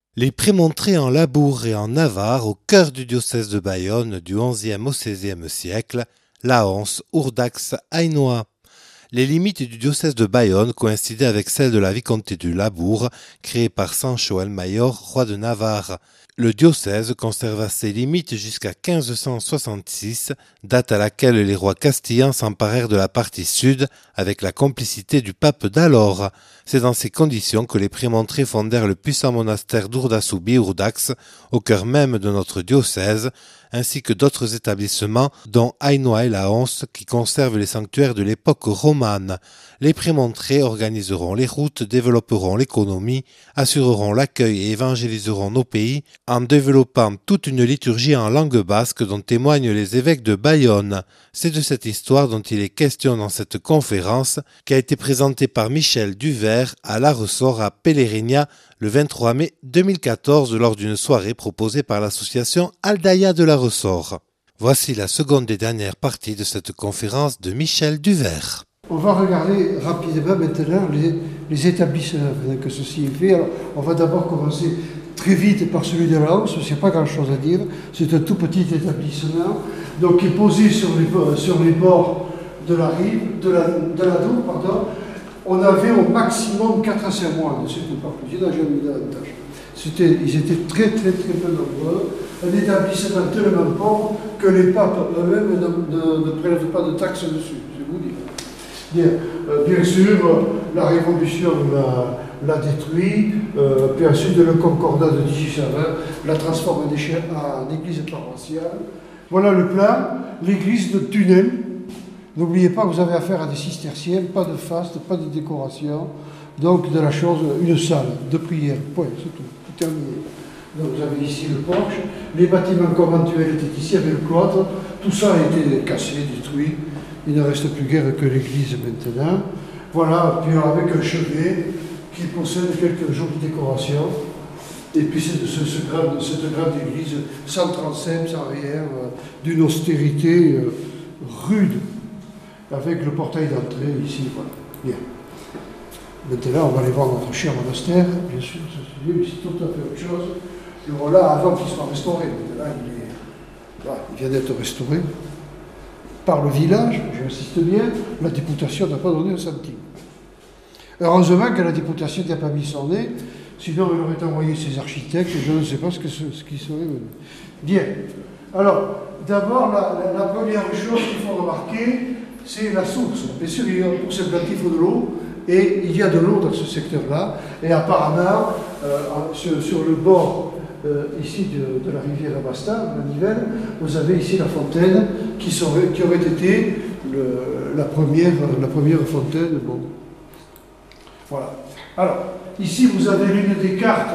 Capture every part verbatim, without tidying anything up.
Les Prémontrés en Labour et en Navarre, au cœur du diocèse de Bayonne du onzième au seizième siècle, Laonce, Urdax, Hainaut. Les limites du diocèse de Bayonne coïncidaient avec celles de la vicomté du Labour, créée par Sancho el Mayor, roi de Navarre. Le diocèse conserva ses limites jusqu'à quinze cent soixante-six, date à laquelle les rois castillans s'emparèrent de la partie sud avec la complicité du pape d'alors. C'est dans ces conditions que les Prémontrés fondèrent le puissant monastère d'Urdasubi-Urdax, au cœur même de notre diocèse, ainsi que d'autres établissements, dont Hainaut et Laonce, qui conservent les sanctuaires de l'époque romane. Les Prémontrés organiseront les routes, développeront l'économie, assureront l'accueil et évangéliseront nos pays en développant toute une liturgie en langue basque dont témoignent les évêques de Bayonne. C'est de cette histoire dont il est question dans cette conférence qui a été présentée par Michel Duvert à La Ressort à Pèlerinat le vingt-trois mai deux mille quatorze lors d'une soirée proposée par l'association Aldaïa de La Ressort. Voici la seconde et dernière partie de cette conférence de Michel Duvert. On va regarder rapidement maintenant les, les établissements que ceci est fait. Alors, on va d'abord commencer très vite par celui de Laonce, il n'y a pas grand-chose à dire. C'est un tout petit établissement, donc qui est posé sur les, sur les bords de la rive, de la, de la Dour, pardon. On avait au maximum quatre à cinq mois, c'était pas plus, il n'y en a jamais eu davantage. C'était, ils étaient très très très peu nombreux, un établissement tellement pauvre que les papes eux-mêmes ne, ne, ne prélèvent pas de taxes dessus, je vous dis. Bien, euh, bien sûr, la Révolution l'a, l'a détruit, euh, puis ensuite le Concordat de dix-huit cent vingt la transforme en, en église paroissiale. Voilà le plan, l'église de Tunnel. N'oubliez pas que vous avez affaire à des cisterciens, pas de faste, pas de décoration, donc de la chose, une salle de prière, point, c'est tout, tout terminé. Donc vous avez ici le porche, les bâtiments conventuels étaient ici avec le cloître, tout ça a été cassé, détruit, il ne reste plus guère que l'église maintenant. Voilà, puis avec un chevet qui possède quelques jolies décorations, et puis c'est ce, ce grand, cette grande église sans transept, sans rien, euh, d'une austérité euh, rude, avec le portail d'entrée ici, voilà. Bien. Maintenant, on va aller voir notre cher monastère, bien sûr, c'est tout à fait autre chose. Et voilà, avant qu'il soit restauré, maintenant, il, est, voilà, il vient d'être restauré par le village, j'insiste bien, la députation n'a pas donné un centime. Heureusement que la députation n'a pas mis son nez, sinon elle aurait envoyé ses architectes, et je ne sais pas ce, que ce, ce qui serait venu. Bien. Alors, d'abord, la, la, la première chose qu'il faut remarquer, c'est la source. Bien sûr, pour cette plante, il faut de l'eau, et il y a de l'eau dans ce secteur-là, et apparemment, euh, sur, sur le bord euh, ici de, de la rivière Basta, la Nivelle, vous avez ici la fontaine qui, serait, qui aurait été le, la, première, la première fontaine. Bon. Voilà. Alors, ici, vous avez l'une des cartes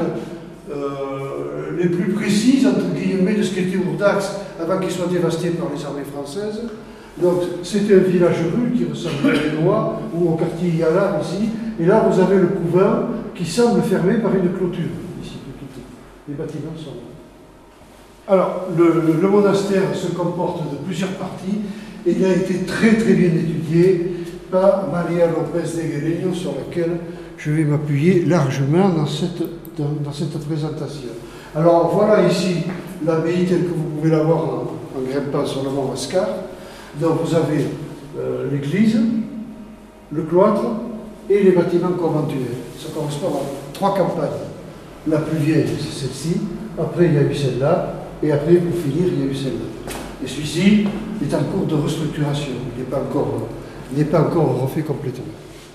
euh, les plus précises, entre guillemets, de ce qu'était Urdax avant qu'il soit dévasté par les armées françaises. Donc, c'était un village rude qui ressemblait à Hainaut, ou au quartier Yala, ici. Et là, vous avez le couvent qui semble fermé par une clôture, ici, les bâtiments sont là. Alors, le, le, le monastère se comporte de plusieurs parties, et il a été très très bien étudié par Maria Lopez de Guereño, sur laquelle je vais m'appuyer largement dans cette, dans, dans cette présentation. Alors, voilà ici l'abbaye telle que vous pouvez la voir en, en grimpant sur le mont Mascar. Donc vous avez euh, l'église, le cloître et les bâtiments conventuels. Ça correspond à trois campagnes. La plus vieille, c'est celle-ci. Après, il y a eu celle-là. Et après, pour finir, il y a eu celle-là. Et celui-ci est en cours de restructuration. Il n'est pas encore, il n'est pas encore refait complètement.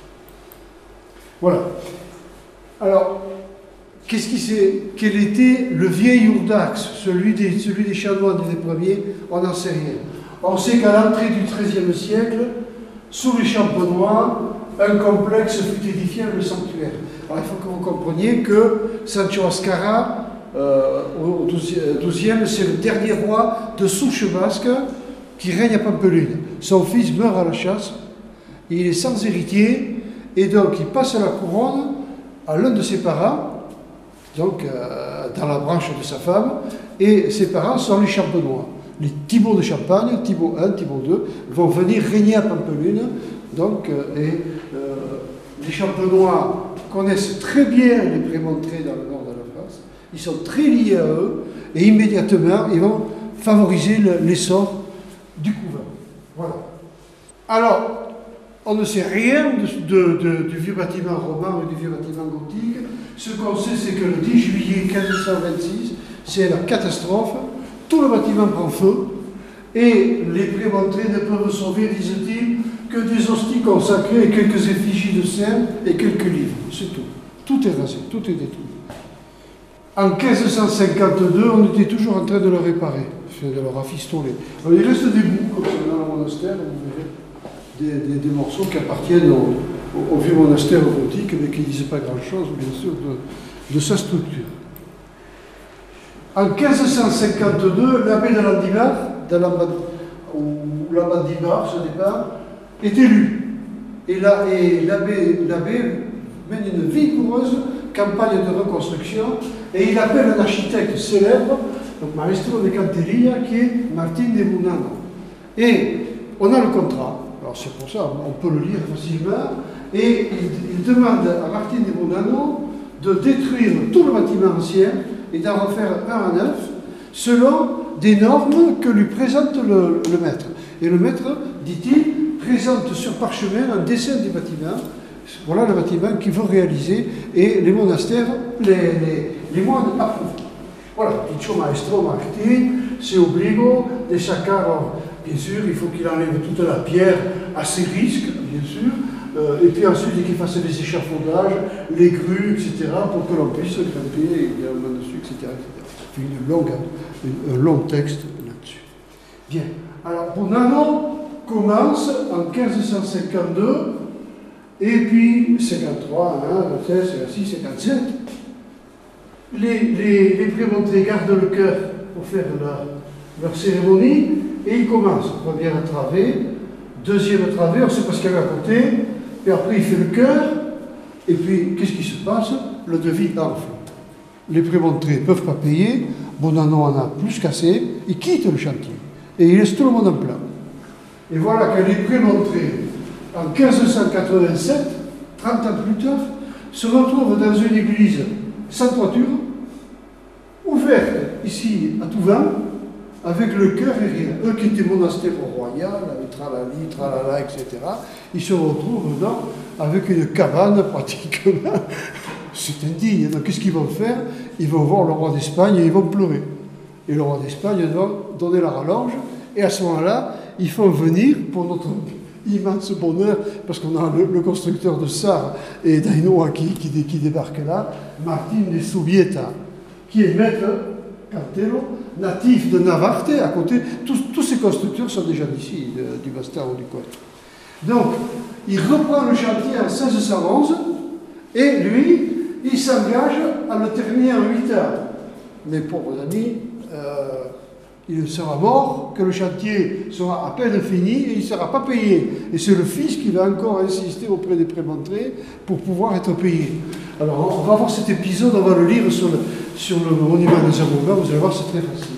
Voilà. Alors, qu'est-ce qui s'est, quel était le vieil Urdax, celui des, celui des chanoines des premiers, on n'en sait rien. On sait qu'à l'entrée du treizième siècle, sous les Champenois, un complexe fut édifié avec le sanctuaire. Alors il faut que vous compreniez que Sancho Ascara, euh, au douzième, c'est le dernier roi de souche basque qui règne à Pampelune. Son fils meurt à la chasse, il est sans héritier, et donc il passe la couronne à l'un de ses parents, donc euh, dans la branche de sa femme, et ses parents sont les Champenois. Les Thibaut de Champagne, Thibaut un, Thibaut deux, vont venir régner à Pampelune. Donc, euh, et euh, les Champenois connaissent très bien les Prémontrés dans le nord de la France. Ils sont très liés à eux et immédiatement, ils vont favoriser l'essor du couvent. Voilà. Alors, on ne sait rien de, de, de, du vieux bâtiment roman et du vieux bâtiment gothique. Ce qu'on sait, c'est que le dix juillet mille quatre cent vingt-six, c'est la catastrophe. Tout le bâtiment prend feu et les prémontrés ne peuvent sauver, disent-ils, que des hosties consacrées et quelques effigies de saints et quelques livres. C'est tout. Tout est rasé, tout est détruit. En quinze cent cinquante-deux, on était toujours en train de le réparer, de le rafistoler. Alors, il reste des bouts, comme ça, dans le monastère, vous verrez, des, des, des morceaux qui appartiennent au, au, au vieux monastère gothique, mais qui ne disent pas grand-chose, bien sûr, de, de sa structure. En quinze cent cinquante-deux, l'abbé de Landivar, de ou Landivar, ce départ, est élu. Et l'abbé mène une vigoureuse campagne de reconstruction et il appelle un architecte célèbre, donc Maestro de Canteria, qui est Martin de Munano. Et on a le contrat, alors c'est pour ça, on peut le lire facilement, et il, il demande à Martin de Munano de détruire tout le bâtiment ancien et d'en refaire un à neuf, selon des normes que lui présente le, le maître. Et le maître, dit-il, présente sur parchemin un dessin du bâtiment. Voilà le bâtiment qu'il veut réaliser et les monastères, les, les, les moines approuvent. Voilà, Piccio Maestro Martin, c'est obligo de sacar, bien sûr, il faut qu'il enlève toute la pierre à ses risques, bien sûr, euh, et puis ensuite qu'il fasse les échafaudages, les grues, et cetera, pour que l'on puisse grimper également dessus, et cetera, et cetera. Une longue, un long texte là-dessus. Bien, alors Munano commence en quinze cent cinquante-deux, et puis cinquante-trois, hein, vingt-seize, cinquante-six, cinquante-sept, les, les, les prémontrés gardent le cœur pour faire leur, leur cérémonie, et ils commencent. Première travée, deuxième travée, on ne sait pas ce qu'il y a à côté, et après il fait le cœur, et puis qu'est-ce qui se passe? Le devis enfle. Les prémontrés ne peuvent pas payer, Munano en a plus qu'assez, il quitte le chantier, et il laisse tout le monde en plan. Et voilà que les prémontrés, en quinze cent quatre-vingt-sept, trente ans plus tard, se retrouvent dans une église sans toiture, ouverte ici à tout vent, avec le cœur et rien. Eux qui étaient monastères royal, avec tralali, tralala, et cetera, ils se retrouvent là avec une cabane pratiquement. C'est indigne. Donc qu'est-ce qu'ils vont faire? Ils vont voir le roi d'Espagne et ils vont pleurer. Et le roi d'Espagne va donner la rallonge, et à ce moment-là, ils font venir pour notre immense bonheur, parce qu'on a le, le constructeur de Sarre et d'Ainoa qui, qui, qui débarque là, Martin de Subieta, qui est maître Cantelo, natif de Navarte, à côté. Tous, tous ces constructeurs sont déjà d'ici, de, du Bastard ou du Côte. Donc, il reprend le chantier en seize cent onze, et lui, il s'engage à le terminer en huit ans. Mes pauvres amis, euh, il sera mort, que le chantier sera à peine fini et il ne sera pas payé. Et c'est le fils qui va encore insister auprès des prémontrés pour pouvoir être payé. Alors on va voir cet épisode, on va le lire sur le, sur le monument des Avogats, vous allez voir, c'est très facile.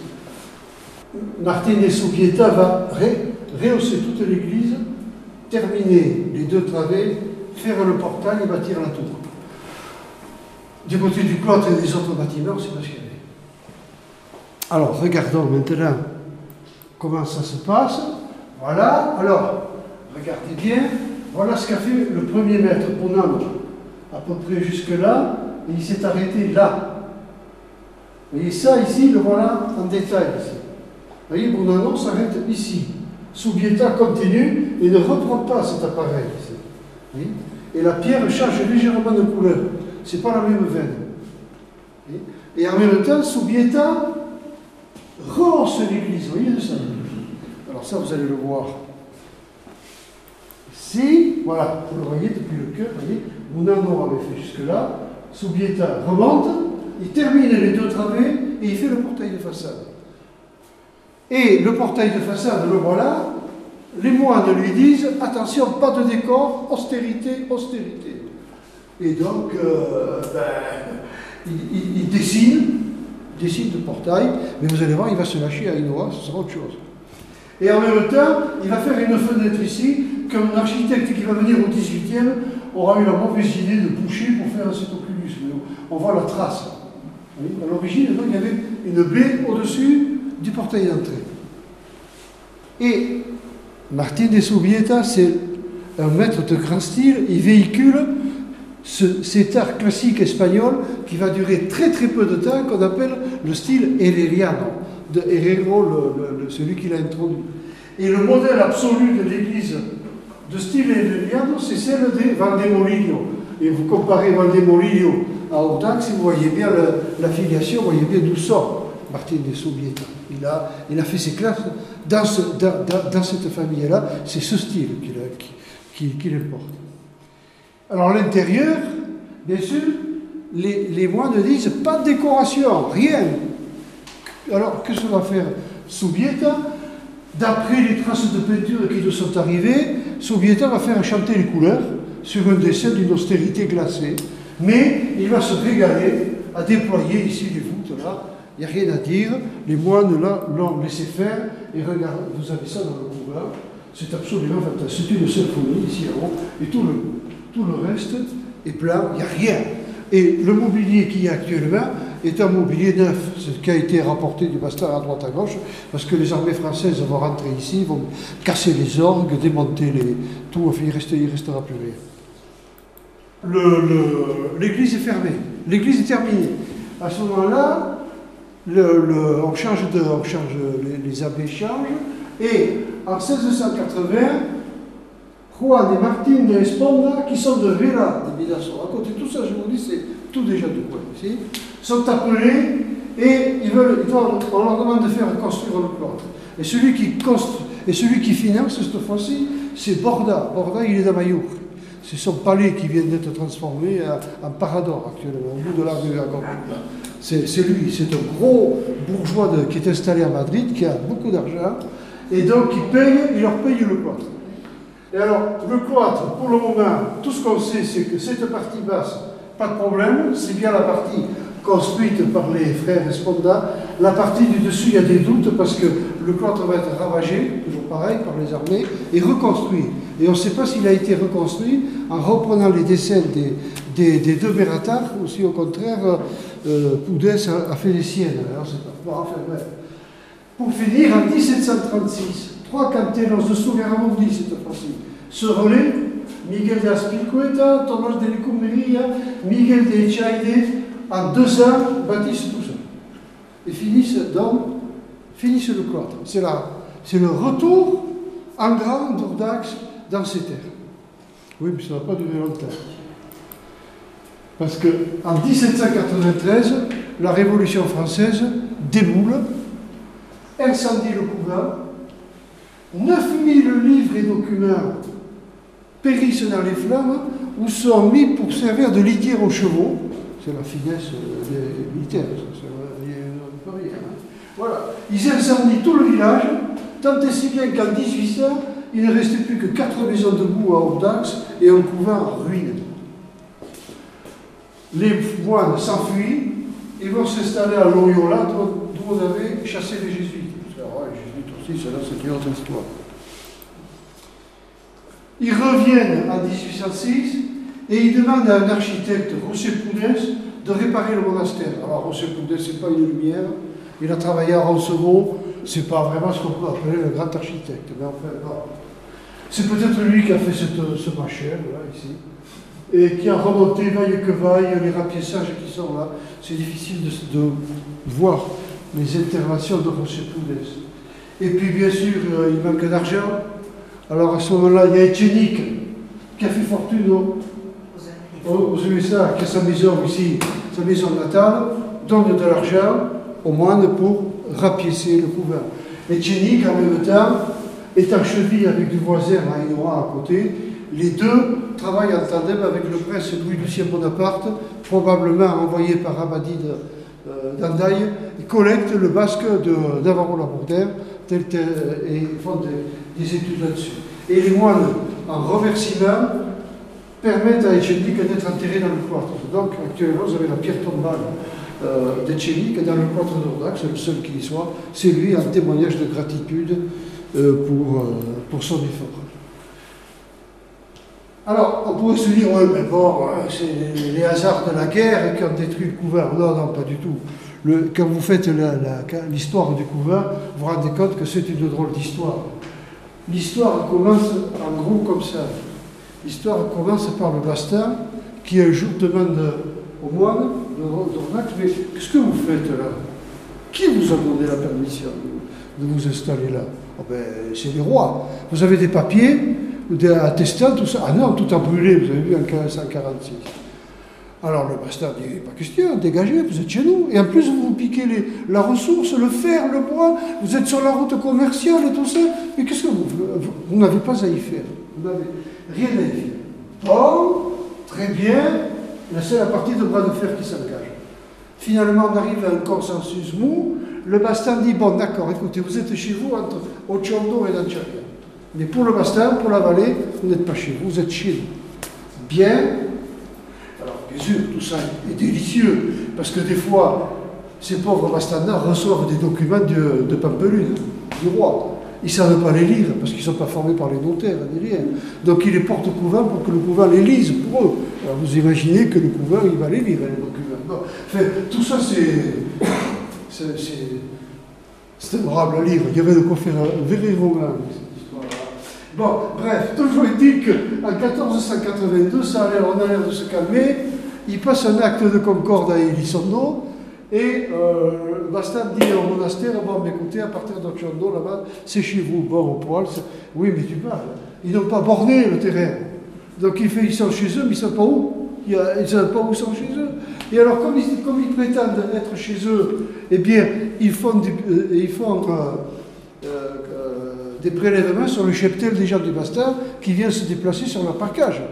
Martin de Subieta va ré, rehausser toute l'église, terminer les deux travées, faire le portail et bâtir la tour. Du côté du cloître et des autres bâtiments, c'est pas ce qu'il y avait. Alors, regardons maintenant comment ça se passe. Voilà, alors, regardez bien, voilà ce qu'a fait le premier maître Munano, à peu près jusque-là, et il s'est arrêté là. Vous voyez ça ici, le voilà en détail. Ici. Vous voyez, Munano s'arrête ici. Subieta continue et ne reprend pas cet appareil ici. Oui. Et la pierre change légèrement de couleur. Ce n'est pas la même veine. Oui. Et en même temps, Subieta rehausse l'église, vous voyez ça? Alors ça, vous allez le voir. Ici, voilà, vous le voyez depuis le cœur, vous voyez, Munano avait fait jusque-là, Subieta remonte, il termine les deux travées et il fait le portail de façade. Et le portail de façade, le voilà, les moines lui disent, attention, pas de décor, austérité, austérité. Et donc, euh, ben, il, il, il dessine, dessine le portail, mais vous allez voir, il va se lâcher à Ainoa, ce sera autre chose. Et en même temps, il va faire une fenêtre ici, qu'un architecte qui va venir au dix-huitième aura eu la mauvaise idée de boucher pour faire cet oculus. On voit la trace. Oui, à l'origine, il y avait une baie au-dessus du portail d'entrée. Et Martín de Zubieta, c'est un maître de grand style, il véhicule ce, cet art classique espagnol qui va durer très très peu de temps, qu'on appelle le style herreriano, de Herrero, le, le, celui qui l'a introduit. Et le modèle absolu de l'église de style herreriano, c'est celle de Valdemorillo. Et vous comparez Valdemorillo à Audax, et vous voyez bien le, la filiation, vous voyez bien d'où sort Martín de Zubieta. Il a, il a fait ses classes dans, ce, dans, dans, dans cette famille-là, c'est ce style qu'il qui, qui, qui porte. Alors l'intérieur, bien sûr, les, les moines disent pas de décoration, rien. Alors que ce va faire Zubieta? D'après les traces de peinture qui nous sont arrivées, Zubieta va faire chanter les couleurs sur un dessin d'une austérité glacée, mais il va se régaler à déployer ici les voûtes là. Il n'y a rien à dire, les moines là l'ont laissé faire, et regardez, vous avez ça dans le couvent, c'est absolument fantastique, c'est une symphonie ici en haut, et tout le, tout le reste est blanc, il n'y a rien. Et le mobilier qu'il y a actuellement est un mobilier neuf, ce qui a été rapporté du bastard à droite à gauche, parce que les armées françaises vont rentrer ici, vont casser les orgues, démonter les, tout, enfin il ne restera plus rien. L'église est fermée, l'église est terminée. À ce moment-là, Le, le, on change de, on change, les, les abbés changent, et en seize cent quatre-vingts, Juan et Martín de Esponda, qui sont de Vera de Bidaso, à côté de tout ça, je vous dis, c'est tout déjà de quoi, ici, sont appelés, et ils veulent, ils doivent, on leur demande de faire construire le cloître. Et celui qui construit, et celui qui finance cette fois-ci, c'est Borda. Borda, il est d'Amayour. C'est son palais qui vient d'être transformé en parador actuellement, au bout de la rue Agorda. C'est lui, c'est un gros bourgeois de, qui est installé à Madrid, qui a beaucoup d'argent, et donc il paye, il leur paye le cloître. Et alors, le cloître, pour le moment, tout ce qu'on sait, c'est que cette partie basse, pas de problème, c'est bien la partie construite par les frères Esponda. La partie du dessus, il y a des doutes, parce que le cloître va être ravagé, toujours pareil, par les armées, et reconstruit. Et on ne sait pas s'il a été reconstruit en reprenant les dessins des, des, des deux Bératars, ou si au contraire, euh, Poudès a, a fait les siennes. Alors, c'est pas, bon, enfin, bref. Pour finir, en dix-sept cent trente-six, trois canteros de Souveramondi, cette fois-ci, se relaient, Miguel de Aspilcueta, Tomás de Lecumberria, Miguel de Echaide, en deux ans, bâtissent tout ça. Et finissent, donc, finissent le cloître. C'est là, c'est le retour en grand d'Audax dans ces terres. Oui, mais ça ne va pas durer longtemps. Parce qu'en dix-sept cent quatre-vingt-treize, la Révolution française déboule, incendie le couvent, neuf mille livres et documents périssent dans les flammes ou sont mis pour servir de litière aux chevaux. C'est la finesse des militaires, ça ne peut rien. Hein. Voilà. Ils incendient tout le village, tant et si bien qu'en dix-huit cents, il ne restait plus que quatre maisons debout à Audax et un couvent en ruine. Les moines s'enfuient et vont s'installer à Loyola, d'où on avait chassé les jésuites. Alors, les jésuites aussi, cela c'est une autre histoire. Ils reviennent en dix-huit cent six et ils demandent à un architecte, José Poudès, de réparer le monastère. Alors, José Poudès, ce n'est pas une lumière, il a travaillé à Roncevaux, ce n'est pas vraiment ce qu'on peut appeler le grand architecte. Mais enfin, non. C'est peut-être lui qui a fait cette, ce machin, là, ici, et qui a remonté, vaille que vaille, les rapiessages qui sont là. C'est difficile de, de voir les interventions de José Poudès. Et puis, bien sûr, euh, il manque d'argent. Alors, à ce moment-là, il y a Echenique, qui a fait fortune aux, aux U S A, qui a sa maison ici, sa maison natale, donne de l'argent aux moines pour rapiécer le couvent. Echenique, en même temps, est en cheville avec du voisin à Hainaut à côté. Les deux travaillent en tandem avec le prince Louis-Lucien Bonaparte, probablement envoyé par Abadie d'Andaille, et collectent le basque de Navarro-Labourdère et font des, des études là-dessus. Et les moines, en remerciement, permettent à Echenique d'être enterré dans le cloître. Donc, actuellement, vous avez la pierre tombale euh, d'Echenique dans le cloître d'Audax, c'est le seul qui y soit. C'est lui un témoignage de gratitude euh, pour, euh, pour son effort. Alors, on pourrait se dire, ouais, mais bon, c'est les hasards de la guerre qui ont détruit le couvent. Non, non, pas du tout. Le, quand vous faites l'histoire du couvent, vous vous rendez compte que c'est une drôle d'histoire. L'histoire commence en gros comme ça. L'histoire commence par le Bastin qui un jour demande au moine d'Ornac, mais qu'est-ce que vous faites là? Qui vous a donné la permission de vous installer là? Oh ben, c'est les rois. Vous avez des papiers, des attestants, tout ça. Ah non, tout a brûlé, vous avez vu, en mille cinq cent quarante-six. Alors le bastard dit, pas question, dégagez, vous êtes chez nous. Et en plus, vous vous piquez les, la ressource, le fer, le bois, vous êtes sur la route commerciale et tout ça. Mais qu'est-ce que vous... Vous, vous n'avez pas à y faire. Vous n'avez rien à y faire. Bon, très bien, là c'est la partie de bras de fer qui s'engage. Finalement, on arrive à un consensus mou. Le bastard dit, bon d'accord, écoutez, vous êtes chez vous entre Ociondo et Danciaria. Mais pour le bastard, pour la vallée, vous n'êtes pas chez vous, vous êtes chez nous. Bien. Alors, bien sûr, tout ça est délicieux, parce que des fois, ces pauvres bastards reçoivent des documents de, de Pampelune, du roi. Ils ne savent pas les lire, parce qu'ils ne sont pas formés par les notaires, ni rien. Donc, ils les portent au couvent pour que le couvent les lise pour eux. Alors, vous imaginez que le couvent, il va les lire, les documents. Bon, enfin, tout ça, c'est... C'est adorable à lire. Il y avait de quoi faire un vrai roman, cette histoire-là. Bon, bref, toujours est-il qu'en quatorze cent quatre-vingt-deux, ça a l'air, on a l'air de se calmer. Il passe un acte de concorde à Elizondo et euh, Bastan dit au monastère, bon, mais écoutez, à partir d'Ociondo, là-bas, c'est chez vous, bon, au poil. Oui, mais tu parles. Ils n'ont pas borné le terrain. Donc il fait, ils sont chez eux, mais ils ne savent pas où. Ils ne savent pas où ils sont chez eux. Et alors, comme ils, comme ils prétendent être chez eux, eh bien, ils font, du, euh, ils font euh, euh, euh, des prélèvements sur le cheptel des gens du Bastin qui viennent se déplacer sur leur parcage.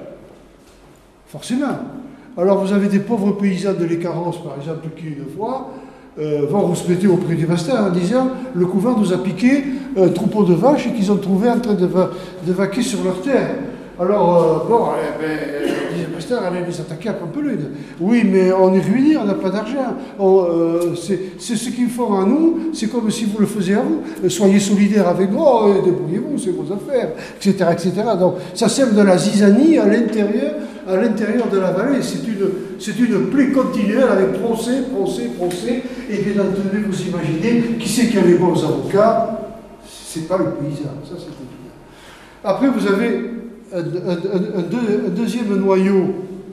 Forcément. Alors, vous avez des pauvres paysans de l'Écarence, par exemple, qui, une fois, euh, vont respecter auprès du Bastin en disant le couvent nous a piqué un troupeau de vaches et qu'ils ont trouvé en train de, va de vaquer sur leur terre. Alors, euh, bon, eh ben, disait le pasteur, allez les attaquer à Pampelune. Oui, mais on est ruiné, on n'a pas d'argent. Euh, c'est ce qu'ils font à nous, c'est comme si vous le faisiez à vous. Soyez solidaires avec nous, oh, débrouillez-vous, c'est vos affaires, et cetera, et cetera. Donc, ça sème de la zizanie à l'intérieur, à l'intérieur de la vallée. C'est une, c'est une plaie continuelle avec procès, procès, procès. Et bien entendu, vous imaginez, qui c'est qui a les bons avocats? C'est pas le paysan, ça c'est le paysan. Après, vous avez Un, un, un, deux, un deuxième noyau,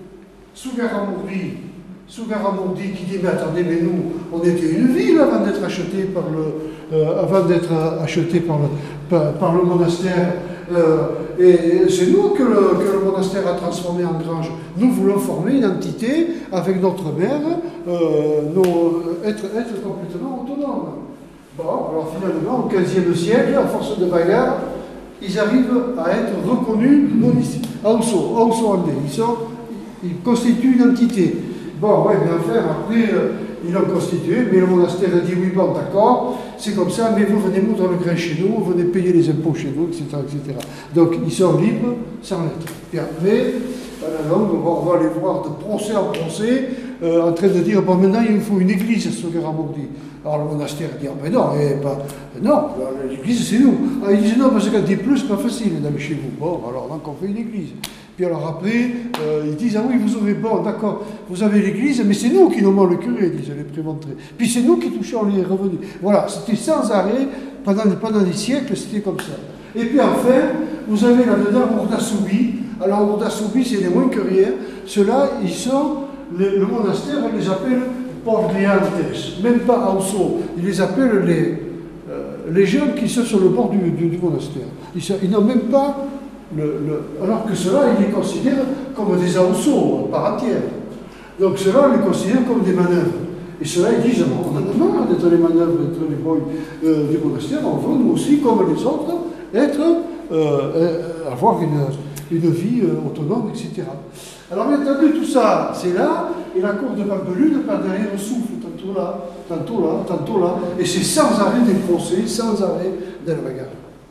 Sougarramurdi, Sougarramurdi qui dit, mais attendez, mais nous, on était une ville avant d'être acheté par le, euh, avant d'être acheté par le, par, par le monastère, euh, et c'est nous que le, que le monastère a transformé en grange. Nous voulons former une entité avec notre mère, euh, nos, être, être complètement autonome. Bon, alors finalement, au quinzième siècle, à force de bagarre, ils arrivent à être reconnus Ausso, Ausso-Andais. Ils, sont, ils constituent une entité. Bon, ouais, bien faire, après, euh, ils l'ont constitué, mais le monastère a dit oui, bon, d'accord, c'est comme ça, mais vous venez moudre le grain chez nous, vous venez payer les impôts chez nous, et cetera, et cetera. Donc, ils sont libres sans lettre. Et après, à la longue, on va les voir de procès en procès, euh, en train de dire, bon, maintenant, il faut une église à Sougarramurdi. Alors le monastère dit, oh, ben non, eh, bah, non, l'église c'est nous. Alors, il dit, non, parce que quand il dit plus, c'est pas facile d'aller chez vous. Bon, alors donc on fait une église. Puis alors après, euh, ils disent, ah oui, vous aurez, bon, d'accord, vous avez l'église, mais c'est nous qui nommons le curé, disent les prémontrés. Puis c'est nous qui touchons les revenus. Voilà, c'était sans arrêt, pendant, pendant des siècles, c'était comme ça. Et puis enfin, vous avez là-dedans Urdasoubi. Alors Urdasoubi, c'est les moins que rien. Ceux-là, ils sont, le, le monastère, on les appelle Porgliantes, même pas Ausso. Ils les appellent les, euh, les jeunes qui sont sur le bord du, du, du monastère. Ils, ils n'ont même pas le, le... Alors que ceux-là, ils les considèrent comme des Ausso, par entière. Donc ceux-là, on les considère comme des manœuvres. Et ceux-là, ils disent, on en a marre d'être les manœuvres, d'être les boys euh, du monastère, on veut nous aussi, comme les autres, être, euh, euh, avoir une, une vie euh, autonome, et cetera. Alors bien entendu, tout ça, c'est là, et la cour de Pampelune, par derrière, souffle, tantôt là, tantôt là, tantôt là, et c'est sans arrêt des procès, sans arrêt de la bagarre.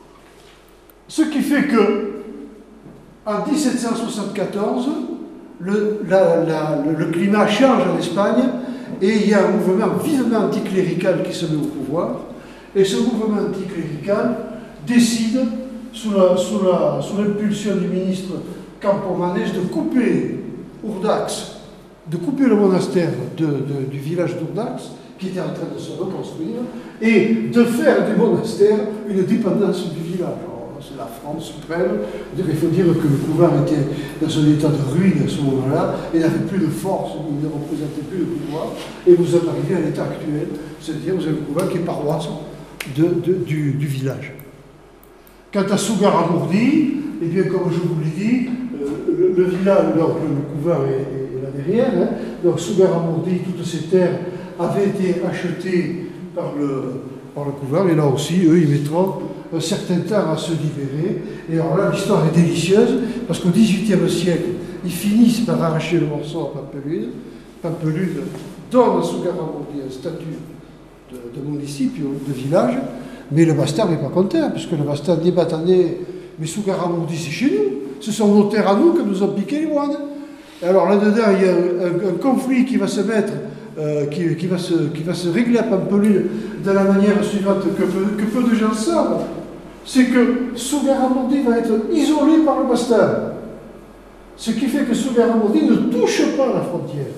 Ce qui fait que, en mille sept cent soixante-quatorze, le, la, la, le, le climat change en Espagne, et il y a un mouvement vivement anticlérical qui se met au pouvoir, et ce mouvement anticlérical décide, sous l'impulsion sous la, sous du ministre Campomanes de couper Urdax, de couper le monastère de, de, du village d'Urdax, qui était en train de se reconstruire, et de faire du monastère une dépendance du village. C'est la France suprême. Il faut dire que le couvent était dans un état de ruine à ce moment-là, il n'avait plus de force, il ne représentait plus le pouvoir, et vous en arrivez à l'état actuel, c'est-à-dire vous avez le couvent qui est paroisse de, de, du, du village. Quant à Sougaramourdi, eh bien, comme je vous l'ai dit, euh, le, le village, donc le, le couvent est, est là derrière, hein, donc Sougaramourdi, toutes ces terres avaient été achetées par le, par le couvent, et là aussi, eux, ils mettront un certain temps à se libérer. Et alors là, l'histoire est délicieuse, parce qu'au dix-huitième siècle, ils finissent par arracher le morceau à Pampelune. Pampelune donne à Sougaramourdi un statut de, de municipio, de village, mais le bastard n'est pas content, puisque le bastard dit, bah, attendez, mais Sougaramourdi, c'est chez nous, ce sont nos terres à nous que nous ont piqué les moines. Et alors là-dedans, il y a un, un, un conflit qui va se mettre, euh, qui, qui, va se, qui va se régler à Pampelune de la manière suivante que peu, que peu de gens savent. C'est que Sougaramourdi va être isolé par le bastard. Ce qui fait que Sougaramourdi ne touche pas la frontière.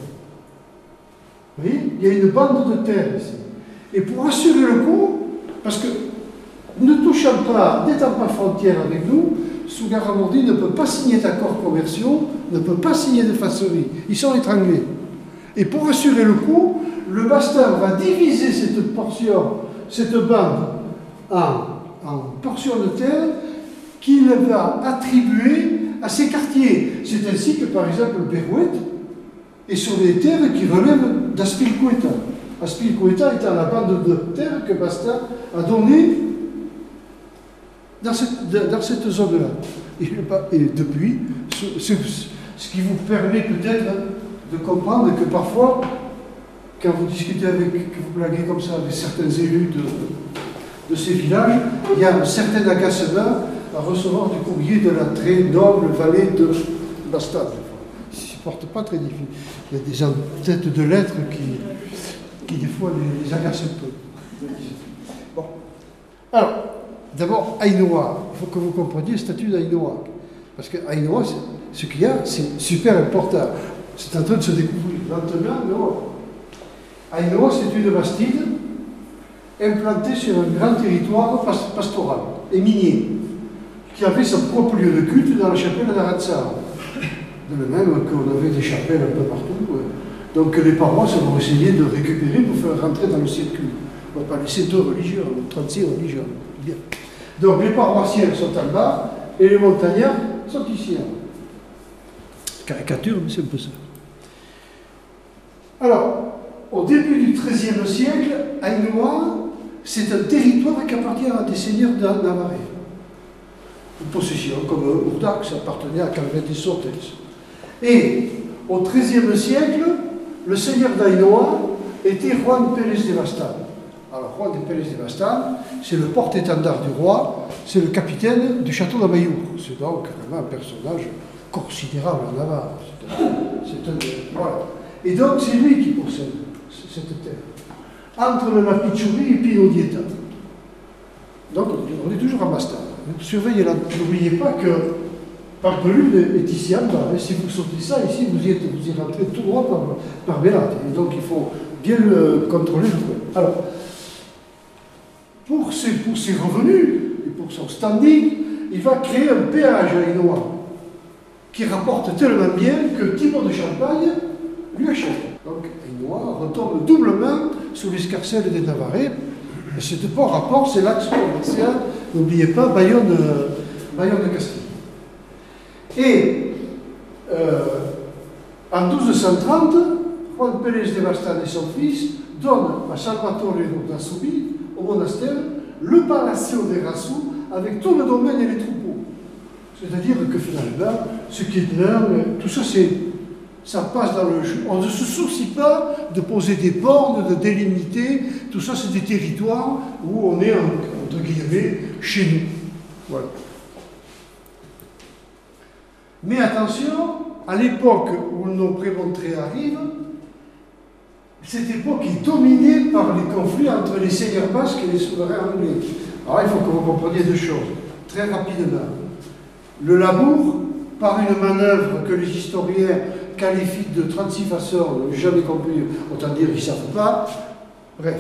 Vous voyez, il y a une bande de terre ici. Et pour assurer le coup, parce que ne touchant pas, n'étant pas frontière avec nous, Sougaramourdi ne peut pas signer d'accords commerciaux, ne peut pas signer de faceries. Ils sont étranglés. Et pour assurer le coup, le bastard va diviser cette portion, cette bande, en en portions de terre qu'il va attribuer à ces quartiers. C'est ainsi que, par exemple, Berouet est sur des terres qui relèvent d'Aspilcueta. Aspilcueta étant la bande de terre que Bastard a donnée dans cette, dans cette zone-là. Et, et depuis, ce, ce, ce qui vous permet peut-être de comprendre que parfois, quand vous discutez avec, que vous blaguez comme ça avec certains élus de de ces villages, il y a un certain agacement à recevoir du courrier de la très noble vallée de Bastard. Ils ne supportent pas très difficile. Il y a des gens tête de lettres qui, qui des fois les, les agacent un peu. Bon. Alors, d'abord, Aïnoa. Il faut que vous compreniez le statut d'Aïnoa. Parce que Aïnoa, ce qu'il y a, c'est super important. C'est en train de se découvrir lentement, mais bon. Aïnoa, c'est une bastide implanté sur un grand territoire pastoral et minier, qui avait son propre lieu de culte dans la chapelle d'Aratsar. De même qu'on avait des chapelles un peu partout. Donc les paroisses vont essayer de récupérer pour faire rentrer dans le circuit. On ne va pas laisser deux religions, trente-six religions. Bien. Donc les paroissiens sont en bas et les montagnards sont ici. Caricature, mais c'est un peu ça. Alors, au début du treizième siècle, Aïnoa, c'est un territoire qui appartient à des seigneurs de Navarre. Une possession, comme Urdax appartenait à Calvet des Sotes. Et au treizième siècle, le seigneur d'Aïnoa était Juan Pérez de Bastan. Alors, Juan de Pérez de Bastan, c'est le porte-étendard du roi, c'est le capitaine du château d'Amayour. C'est donc vraiment un personnage considérable en Navarre. C'est un, voilà. Et donc, c'est lui qui possède cette terre, entre le Lapichuri et Pino Dieta. Donc, on est toujours en Bastard. Surveillez là, n'oubliez pas que Pampelune est ici en bas. Et si vous sortez ça, ici, vous y, êtes, vous y rentrez tout droit par, par Bélade. Et donc, il faut bien le contrôler. Le Alors, pour ses, pour ses revenus et pour son standing, il va créer un péage à Aïnoa qui rapporte tellement bien que Thibaut de Champagne lui achète. Donc, Aïnoa retombe doublement sous l'escarcelle des Navarrais. Et ce port rapport, c'est l'axe commercial, n'oubliez pas, Bayonne, euh, Bayonne de Castille. Et euh, en douze cent trente, Juan Pérez de Bastan et son fils donnent à Salvatore d'Assubi, au monastère, le Palacio de Rassou avec tout le domaine et les troupeaux. C'est-à-dire que finalement, ce qui est là, tout ça, c'est. Ça passe dans le jeu. On ne se soucie pas de poser des bornes, de délimiter. Tout ça, c'est des territoires où on est, entre guillemets, chez nous. Voilà. Mais attention, à l'époque où nos prémontrés arrivent, cette époque est dominée par les conflits entre les seigneurs basques et les souverains anglais. Alors, il faut que vous compreniez deux choses, très rapidement. Le labour par une manœuvre que les historiens qualifient de trente-six façons, je n'ai jamais compris, autant dire qu'ils ne savent pas, bref,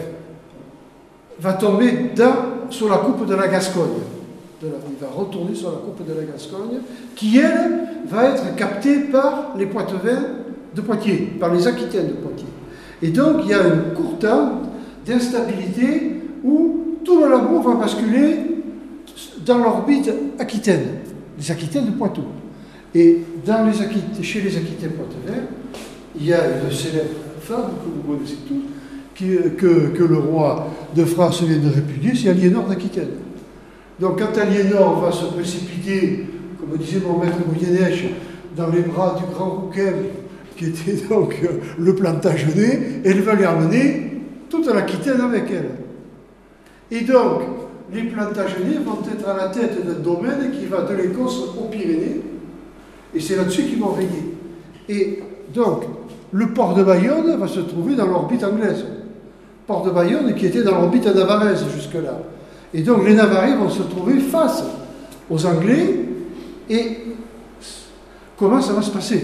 va tomber dans, sur la coupe de la Gascogne. De la, il va retourner sur la coupe de la Gascogne, qui, elle, va être captée par les Poitevins de Poitiers, par les Aquitaines de Poitiers. Et donc, il y a un court temps d'instabilité où tout le labour va basculer dans l'orbite aquitaine, les Aquitaines de Poitou. Et dans les Aquitaines, chez les Aquitaines Poitevins, il y a une célèbre femme que vous connaissez tous, qui, que, que le roi de France vient de répudier, c'est Aliénor d'Aquitaine. Donc quand Aliénor va se précipiter, comme disait mon maître Moyenèche, dans les bras du grand Rouquin, qui était donc euh, le Plantagenet, elle va lui amener toute l'Aquitaine avec elle. Et donc, les Plantagenets vont être à la tête d'un domaine qui va de l'Écosse aux Pyrénées, et c'est là-dessus qu'ils vont régner. Et donc, le port de Bayonne va se trouver dans l'orbite anglaise. Port de Bayonne qui était dans l'orbite navarraise jusque-là. Et donc, les Navarrais vont se trouver face aux Anglais. Et comment ça va se passer?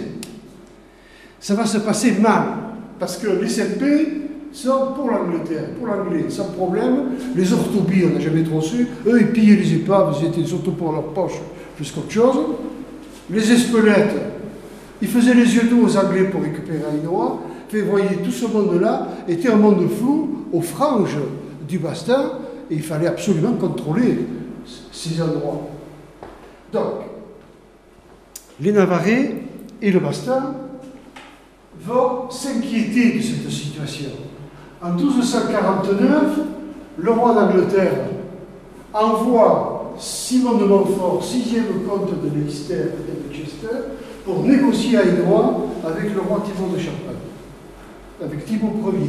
Ça va se passer mal, parce que les S P sont pour l'Angleterre, pour l'anglais, sans problème. Les orthobies, on n'a jamais trop su. Eux, ils pillaient les épaves, ils étaient surtout pour leur poche, plus qu'autre chose. Les Espelettes, ils faisaient les yeux doux aux Anglais pour récupérer Hainaut. Vous voyez, tout ce monde-là était un monde flou, aux franges du Bastin, et il fallait absolument contrôler ces endroits. Donc, les Navarrais et le Bastin vont s'inquiéter de cette situation. En douze cent quarante-neuf, le roi d'Angleterre envoie Simon de Montfort, sixième comte de Leicester et de Chester, pour négocier Hainaut avec le roi Thibaut de Champagne, avec Thibaut Ier.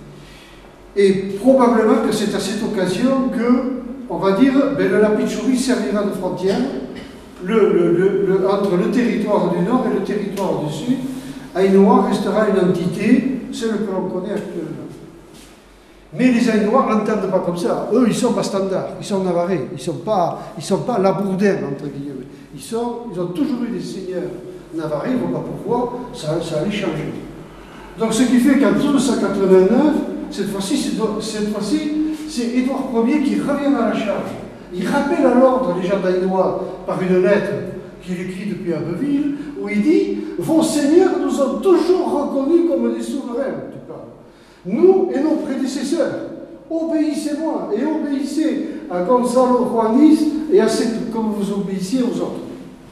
Et probablement que c'est à cette occasion que, on va dire, ben, le Lapitchouri servira de frontière le, le, le, le, entre le territoire du nord et le territoire du sud. Hainaut restera une entité, celle que l'on connaît actuellement. Mais les Hainois n'entendent pas comme ça. Eux, ils sont pas standards, ils sont navarrais, ils ne sont pas, ils sont pas labourdins, entre guillemets. Ils, sont, ils ont toujours eu des seigneurs navarrais, ils ne vont pas pouvoir, ça, ça allait changer. Donc ce qui fait qu'en douze cent quatre-vingt-neuf, cette fois-ci, cette fois-ci, c'est Édouard Ier qui revient à la charge. Il rappelle à l'ordre les gens d'Hainaut par une lettre qu'il écrit depuis Abbeville, où il dit « Vos seigneurs nous ont toujours reconnus comme des souverains. » Tu parles. Nous et nos prédécesseurs, obéissez-moi et obéissez à Gonzalo Juanis et à cette, comme vous obéissiez aux autres.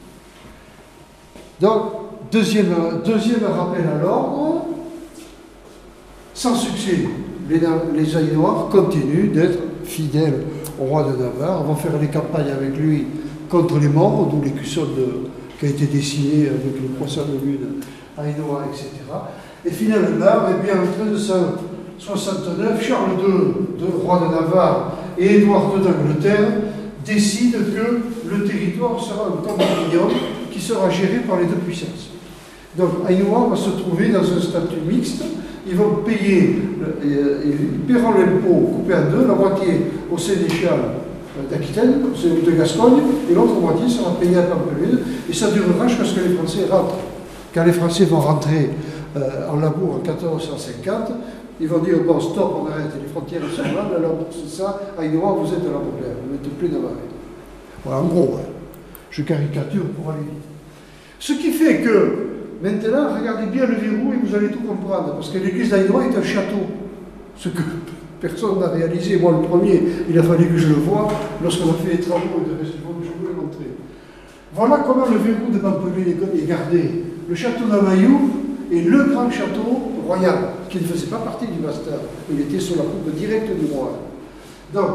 Donc, deuxième, deuxième rappel à l'ordre, sans succès. Les, les Hainois continuent d'être fidèles au roi de Navarre, vont faire les campagnes avec lui contre les morts, d'où l'écusson qui a été dessiné avec le poisson de lune, Hainaut, et cetera. Et finalement, eh bien, en treize cent soixante-neuf, Charles deux, de roi de Navarre, et Édouard deux d'Angleterre décident que le territoire sera un dominion qui sera géré par les deux puissances. Donc Hainaut va se trouver dans un statut mixte. Ils vont payer, ils paieront l'impôt coupé en deux, la moitié au sénéchal d'Aquitaine, de Gascogne, et l'autre moitié sera payée à Pampelune, et ça durera jusqu'à ce que les Français rentrent. Quand les Français vont rentrer euh, en labour en quatorze cent cinquante, ils vont dire, bon, stop, on arrête, les frontières sont là, alors c'est ça, Hainaut, vous êtes de la Baudelaire, vous n'êtes plus navarrais. Voilà, en gros, hein, je caricature pour aller vite. Ce qui fait que, maintenant, regardez bien le verrou et vous allez tout comprendre, parce que l'église d'Hainaut est un château, ce que personne n'a réalisé. Moi, le premier, il a fallu que je le voie lorsqu'on a fait les travaux de réception, je vous l'ai montré. Voilà comment le verrou de Pampelune est gardé. Le château d'Amaillou est le grand château royal, qui ne faisait pas partie du Bastin. Il était sur la coupe directe du roi. Donc,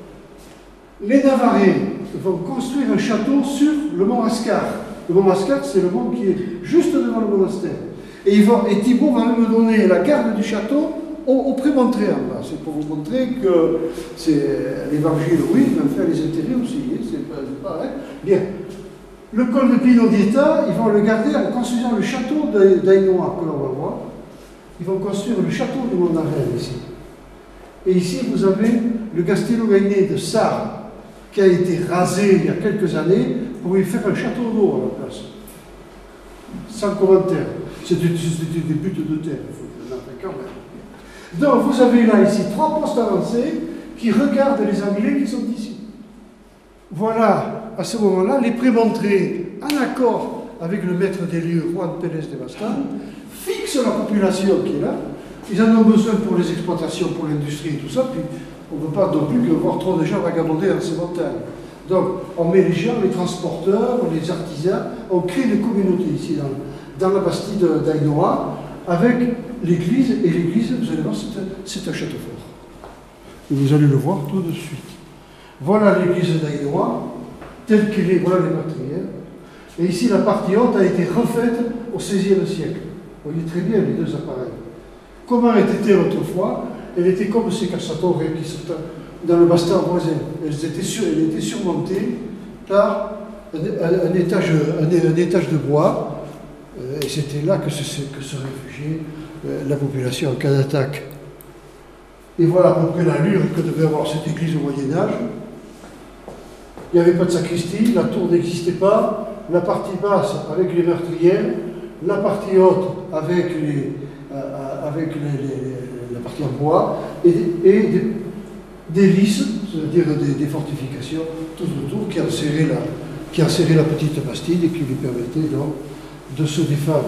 les Navarrais vont construire un château sur le mont Ascar. Le mont Ascar, c'est le mont qui est juste devant le monastère. Et, ils vont, et Thibaut va me donner la garde du château au, au Prémontré en bas. C'est pour vous montrer que c'est l'évangile, oui, mais enfin les intérêts aussi, c'est pas, pas hein. Bien. Le col de Pinot d'État, ils vont le garder en construisant le château d'Hainaut, que l'on va voir. Ils vont construire le château du Mont-Arène ici. Et ici, vous avez le Castello Gainé de Sarre, qui a été rasé il y a quelques années pour y faire un château d'eau à la place. Sans commentaire. C'est des, des buts de terre, il faut quand même. Donc vous avez là ici trois postes avancés qui regardent les Anglais qui sont ici. Voilà, à ce moment-là, les prémontrés, en accord avec le maître des lieux, Juan Pérez de Bastan, fixent la population qui est là. Ils en ont besoin pour les exploitations, pour l'industrie et tout ça, puis on ne veut pas non plus que voir trop de gens vagabonder dans ces montagnes. Donc, on met les gens, les transporteurs, les artisans, on crée une communauté ici dans, dans la Bastide d'Aïnoa, avec l'église, et l'église, vous allez voir, c'est un château fort. Et vous allez le voir tout de suite. Voilà l'église d'Aïnoa, telle qu'elle est, voilà les meurtrières. Et ici, la partie haute a été refaite au seizième siècle. Vous voyez très bien les deux appareils. Comment était-elle autrefois? Elle était comme ces cassatorres qui sont dans le bastin voisin. Elles étaient, sur, elles étaient surmontées par un, un, un, étage, un, un étage de bois. Euh, et c'était là que se, que se réfugiait euh, la population en cas d'attaque. Et voilà à peu près l'allure que devait avoir cette église au Moyen-Âge. Il n'y avait pas de sacristie, la tour n'existait pas. La partie basse avec les meurtrières, la partie haute avec, les, euh, avec les, les, la partie en bois, et, et des, des lisses, c'est-à-dire des, des fortifications tout autour qui enserraient la, qui enserraient la petite Bastide et qui lui permettaient donc de se défendre.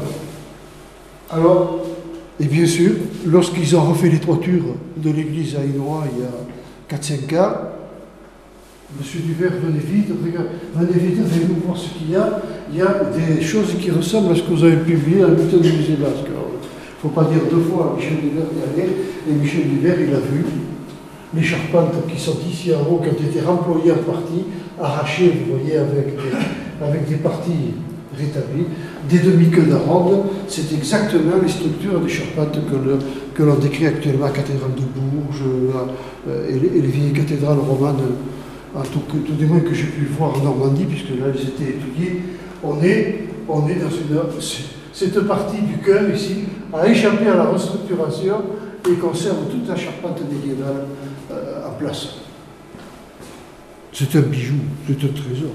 Alors, et bien sûr, lorsqu'ils ont refait les toitures de l'église à Aïnoa il y a quatre cinq ans, Monsieur Duvert, venez vite, regarde, venez vite, venez nous voir ce qu'il y a. Il y a des choses qui ressemblent à ce que vous avez publié à la bulletin du musée basque. Il ne faut pas dire deux fois à Michel Duvert d'y aller, et Michel Duvert, il a vu les charpentes qui sont ici en haut, qui ont été remployées en partie, arrachées, vous voyez, avec des, avec des parties rétablies, des demi-queues de ronde. C'est exactement les structures des charpentes que l'on décrit actuellement à la cathédrale de Bourges euh, et, les, et les vieilles cathédrales romanes. En tout, tout du moins que j'ai pu voir en Normandie, puisque là elles étaient étudiées, on est, on est dans une, cette partie du cœur ici a échappé à la restructuration et conserve toute la charpente médiévale euh, en place. C'est un bijou, c'est un trésor.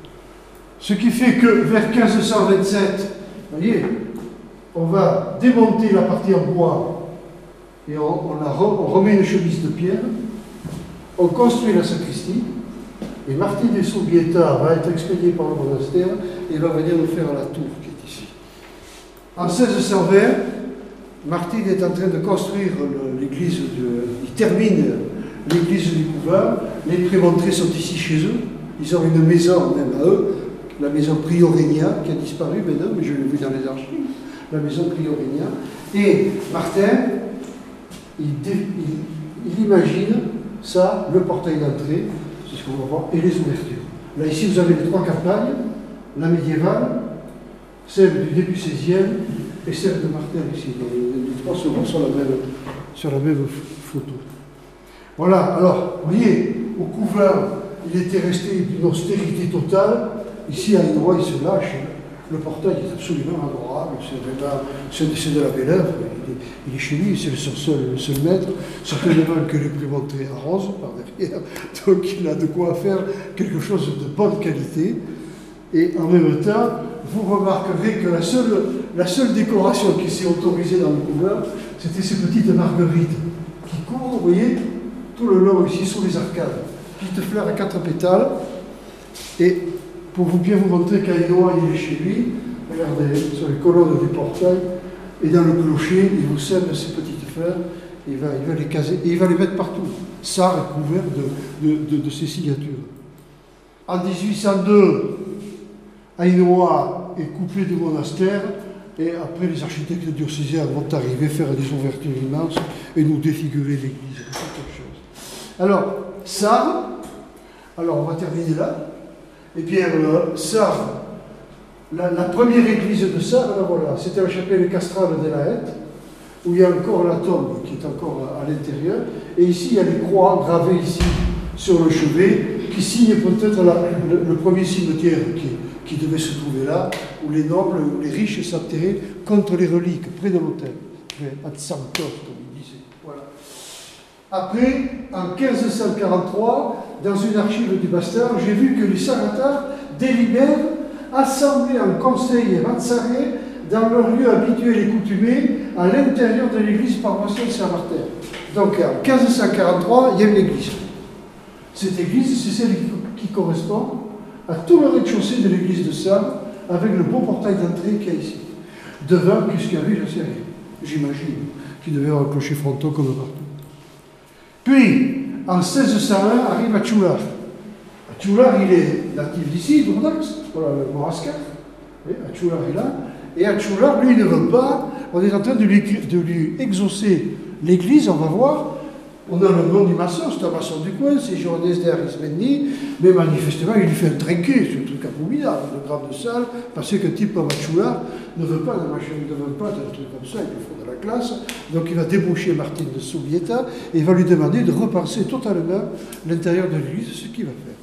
Ce qui fait que vers quinze cent vingt-sept, vous voyez, on va démonter la partie en bois et on, on, la re, on remet une chemise de pierre, on construit la sacristie. Et Martin de Soubieta va être expédié par le monastère et va venir nous faire la tour qui est ici. En seize cent vingt, Martin est en train de construire l'église, il termine l'église du couvent. Les prémontrés sont ici chez eux. Ils ont une maison même à eux, la maison Prioregna, qui a disparu maintenant, mais je l'ai vu dans les archives, la maison Prioregna. Et Martin, il, il, il imagine ça, le portail d'entrée, c'est ce qu'on va voir, et les ouvertures. Là, ici, vous avez les trois campagnes, la médiévale, celle du début seizième et celle de Martin ici. Les trois seront sur la même, sur la même photo. Voilà, alors, vous voyez, au couvent, il était resté d'une austérité totale. Ici, à Aïnoa, il se lâche. Le portail est absolument adorable, c'est de la belle œuvre, il, il est chez lui, c'est son seul, le seul maître, certainement que les prémontrés arrosent par derrière, donc il a de quoi faire quelque chose de bonne qualité. Et en même temps, vous remarquerez que la seule, la seule décoration qui s'est autorisée dans le couvent, c'était ces petites marguerites qui courent, vous voyez, tout le long ici sous les arcades. Petites fleurs à quatre pétales. Et pour vous bien vous montrer qu'Aïnoa, il est chez lui, regardez, sur les colonnes du portail, et dans le clocher, il vous sème ces petites fleurs, il va, il va les caser, et il va les mettre partout. Ça est couvert de, de, de, de ces signatures. En dix-huit cent deux, Aïnoa est couplé du monastère, et après les architectes diocésains vont arriver faire des ouvertures immenses et nous défigurer l'église. Alors, ça, alors on va terminer là. Et bien, euh, Sarre, la, la première église de Sarre, là, voilà, c'était la chapelle castrale de la Hête, où il y a encore la tombe qui est encore à, à l'intérieur. Et ici, il y a les croix gravées ici sur le chevet, qui signent peut-être le, le premier cimetière qui, qui devait se trouver là, où les nobles, où les riches s'enterraient contre les reliques, près de l'autel, à Tsankov, comme il disait. Voilà. Après, en quinze cent quarante-trois, dans une archive du Bastin, j'ai vu que les Sarratars délibèrent, assemblés en conseil et matzaré, dans leur lieu habituel et coutumé, à l'intérieur de l'église paroissiale Saint-Martin. Donc en mille cinq cent quarante-trois, il y a une église. Cette église, c'est celle qui correspond à tout le rez-de-chaussée de l'église de Sarre, avec le beau portail d'entrée qu'il y a ici. Devant, qu'est-ce qu'il y avait, je sais rien. J'imagine qu'il devait y avoir un clocher fronton comme partout. Puis, en seize cent un, arrive à Tchoulard. À Tchoulard, il est natif d'ici, d'Ourdax, voilà le Morasca. À Tchoulard, il est là. Et à Tchoulard, lui, il ne veut pas. On est en train de lui, de lui exaucer l'église, on va voir. On a le nom du maçon, c'est un maçon du coin, c'est Johannes de Arismendi, mais manifestement, il lui fait un trinquet, c'est un truc abominable, de grande salle, parce qu'un type comme Tchoulard ne veut pas de machin, ne veut pas d'un truc comme ça, il lui faut de la classe. Donc il va débaucher Martine de Soubieta et il va lui demander de repenser totalement l'intérieur de l'église, ce qu'il va faire.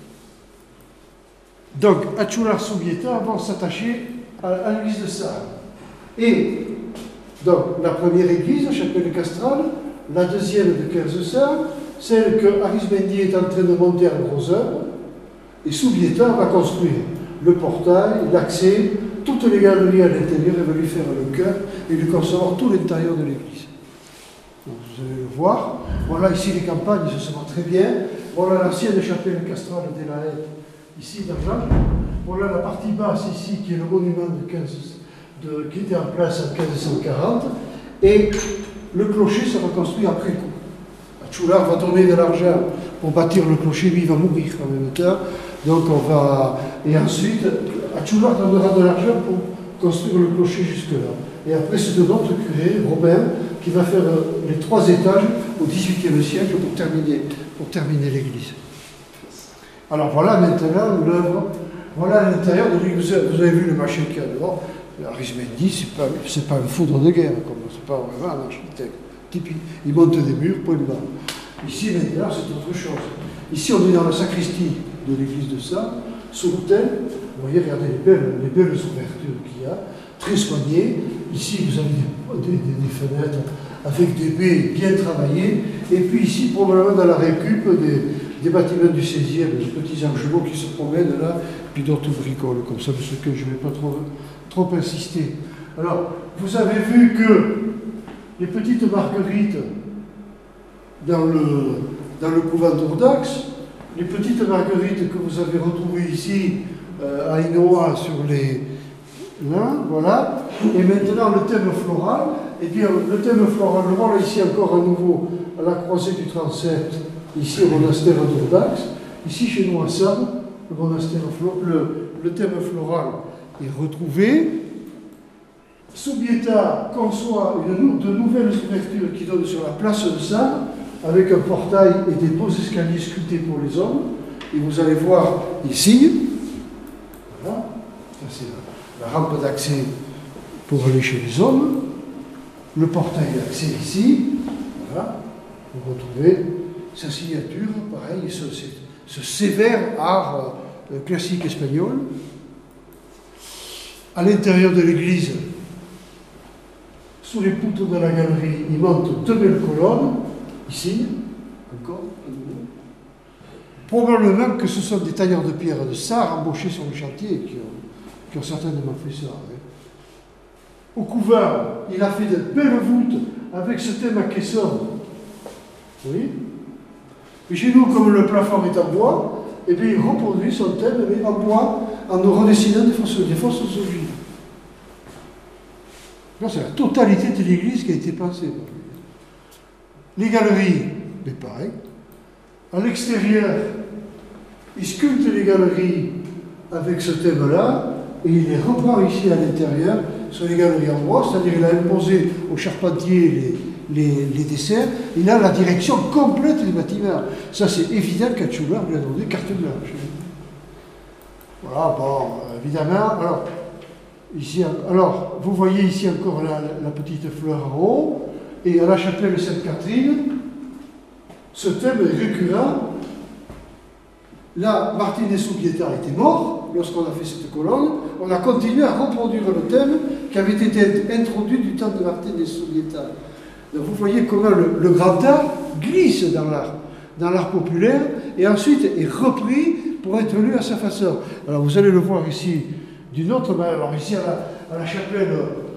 Donc, Tchoulard Soubieta vont s'attacher à, à l'église de Sarre. Et donc, la première église, la chapelle castrale, la deuxième de Kerzessar, celle que Arismendi est en train de monter en gros œuvre, et Soubieta va construire le portail, l'accès, toutes les galeries à l'intérieur, et va lui faire le cœur et lui concevoir tout l'intérieur de l'église. Donc, vous allez le voir. Voilà ici les campagnes, ça se voit très bien. Voilà l'ancienne chapelle castrale de la Haye, ici d'Argent. Voilà la partie basse ici, qui est le monument de quinze, de, qui était en place en mille cinq cent quarante. Et le clocher sera construit après coup. Tchoulard va donner de l'argent pour bâtir le clocher, lui il va mourir en même temps. Donc on va. Et ensuite, Tchoulard donnera de l'argent pour construire le clocher jusque-là. Et après, c'est de notre curé, Robin, qui va faire les trois étages au dix-huitième siècle pour terminer, pour terminer l'église. Alors voilà maintenant l'œuvre. Voilà l'intérieur de l'église. Vous avez vu le machin qu'il y a dehors. Arismendi, ce n'est pas, c'est pas un foudre de guerre, ce n'est pas vraiment un architecte. Typique. Il monte des murs, point de barre. Ici, maintenant, c'est autre chose. Ici, on est dans la sacristie de l'église de Sarre, sous l'autel. Vous voyez, regardez les belles, les belles ouvertures qu'il y a, très soignées. Ici, vous avez des, des, des fenêtres avec des baies bien travaillées. Et puis ici, probablement dans la récup des, des bâtiments du seizième, des petits angelots qui se promènent là, puis d'autres bricoles, comme ça, parce que je ne vais pas trop, trop insister. Alors, vous avez vu que les petites marguerites dans le, dans le couvent d'Ourdax, les petites marguerites que vous avez retrouvées ici euh, à Ainoa sur les... là, voilà. Et maintenant le thème floral, et bien le thème floral, le voilà ici encore à nouveau à la croisée du transept, ici au monastère d'Ourdax, ici chez nous à Sarre, le monastère le, le thème floral est retrouvé. Soubieta conçoit une, de nouvelles ouvertures qui donnent sur la place de Sarre, avec un portail et des beaux escaliers sculptés pour les hommes. Et vous allez voir ici, voilà, ça c'est la, la rampe d'accès pour aller chez les hommes, le portail d'accès ici, voilà, vous retrouvez sa signature, pareil, ce, ce sévère art euh, classique espagnol. À l'intérieur de l'église, sous les poutres de la galerie, il monte deux belles colonnes, ici, encore, probablement que ce sont des tailleurs de pierre de Sarre embauchés sur le chantier qui ont, qui ont certainement fait ça. Hein. Au couvent, il a fait de belles voûtes avec ce thème à caisson. Oui. Et chez nous, comme le plafond est en bois, et bien il reproduit son thème mais en bois en nous redessinant des fausses, des fausses ogives. C'est la totalité de l'église qui a été pensée. Les galeries, mais pareil. À l'extérieur, il sculpte les galeries avec ce thème-là, et il les reprend ici à l'intérieur, sur les galeries en bois, c'est-à-dire il a imposé aux charpentiers les, les, les desserts, il a la direction complète des bâtiments. Ça, c'est évident qu'à Tchoulard lui a donné carte blanche. Voilà, bon, évidemment, alors, ici, alors, vous voyez ici encore la, la petite fleur en haut, et à la chapelle Sainte-Catherine, ce thème est récurrent. Là, Martine Soubieta était mort lorsqu'on a fait cette colonne. On a continué à reproduire le thème qui avait été introduit du temps de Martine Soubieta. Donc vous voyez comment le, le grand art glisse dans l'art, dans l'art populaire, et ensuite est repris pour être lu à sa façon. Alors vous allez le voir ici d'une autre manière. Alors ici à la, à la chapelle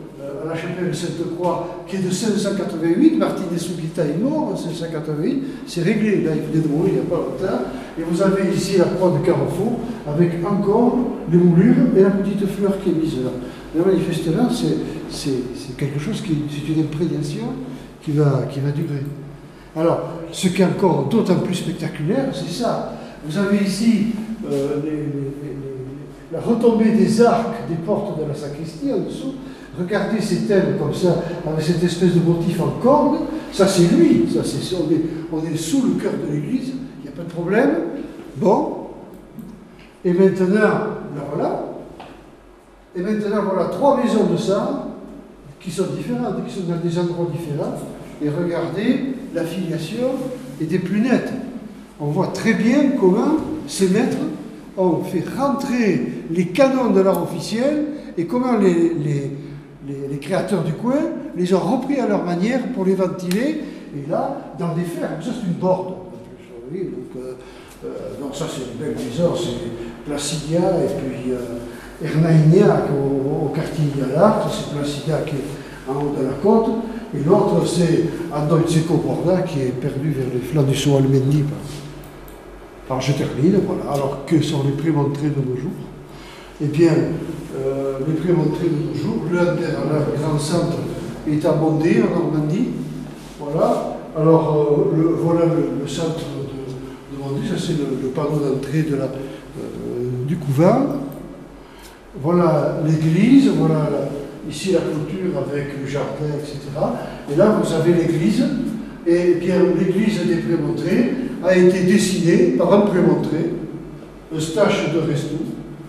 la chapelle de Sainte-Croix, qui est de cinq cent quatre-vingt-huit, Martinez Souguita est mort en cinq cent quatre-vingt-huit, c'est réglé, là il venait de mourir il n'y a pas longtemps, et vous avez ici la croix de Carrefour, avec encore les moulures et la petite fleur qui est mise là. Et manifestement, c'est quelque chose qui, c'est une imprégnation qui va, qui va durer. Alors, ce qui est encore d'autant plus spectaculaire, c'est ça. Vous avez ici euh, les, les, les, la retombée des arcs des portes de la sacristie en dessous. Regardez ces thèmes comme ça, avec cette espèce de motif en corde. Ça, c'est lui. Ça, c'est, on, est, on est sous le cœur de l'église. Il n'y a pas de problème. Bon. Et maintenant, là voilà. Et maintenant, voilà trois maisons de ça qui sont différentes, qui sont dans des endroits différents. Et regardez, la filiation est des plus nettes. On voit très bien comment ces maîtres ont fait rentrer les canons de l'art officiel et comment les, les, les, les créateurs du coin les ont repris à leur manière pour les ventiler. Et là, dans des fermes, ça c'est une borde. Oui, donc, euh, euh, donc ça c'est une belle maison, c'est Placidia et puis euh, Hernaïnia au, au quartier Galard, c'est Placidia qui est en haut de la côte. Et l'autre, c'est Andoitseco Borda, qui est perdu vers les flancs du Saut Almendi. Alors je termine, voilà. Alors que sont les prémontrés de nos jours? Eh bien, euh, les prémontrés de nos jours, le le grand centre est à Bondé, en Normandie. Voilà. Alors, euh, le, voilà le, le centre de, de Bondé, ça c'est le, le panneau d'entrée de la, euh, du couvent. Voilà l'église, voilà la, ici la clôture avec le jardin, et cetera. Et là, vous avez l'église. Et bien, l'église des Prémontrés a été dessinée par un Prémontré, Eustache de Restou,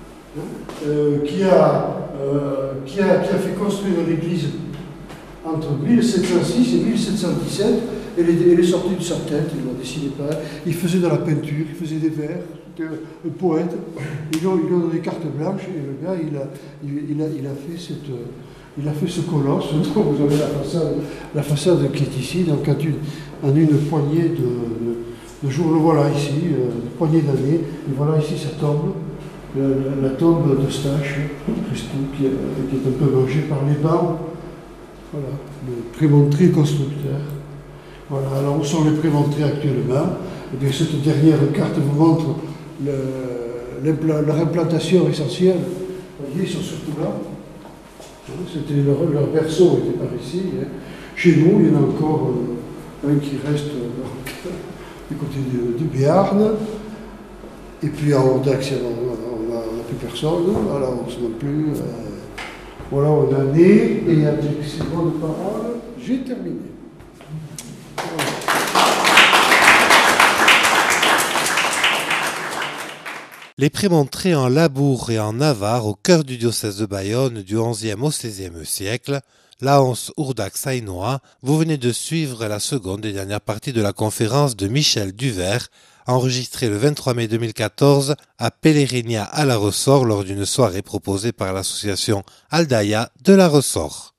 euh, qui, a, euh, qui, a, qui a fait construire l'église entre mille sept cent six et mille sept cent dix-sept. Elle est, elle est sortie de sa tête, il ne la dessinait pas. Il faisait de la peinture, il faisait des vers, c'était un poète. Ils lui ont, ils lui ont donné carte blanche et le gars, il a, il, il a, il a fait cette... Il a fait ce colosse, donc vous avez la façade, la façade qui est ici, donc en une, en une poignée de, de, de jours, le voilà ici, euh, une poignée d'années, et voilà ici sa tombe, la, la, la tombe d'Eustache, Restou, qui, qui est un peu mangée par les bancs, voilà, le prémontré constructeur. Voilà, alors où sont les prémontrés actuellement? Et bien cette dernière carte vous montre le, leur implantation essentielle, vous voyez, ils sont surtout là. C'était leur, leur berceau était par ici. Hein. Chez nous, il y en a encore euh, un qui reste euh, du côté de, de Béarn. Et puis à Audax, on n'a plus personne. Alors on ne non plus. Euh, voilà, on a né. Et avec ces bonnes paroles, j'ai terminé. Voilà. Les prémontrés en Labour et en Navarre, au cœur du diocèse de Bayonne du onzième au seizième siècle, Laonce, Ourdax, Hainaut, vous venez de suivre la seconde et dernière partie de la conférence de Michel Duvert, enregistrée le vingt-trois mai deux mille quatorze à Pèlerinat à la Ressort lors d'une soirée proposée par l'association Aldaya de la Ressort.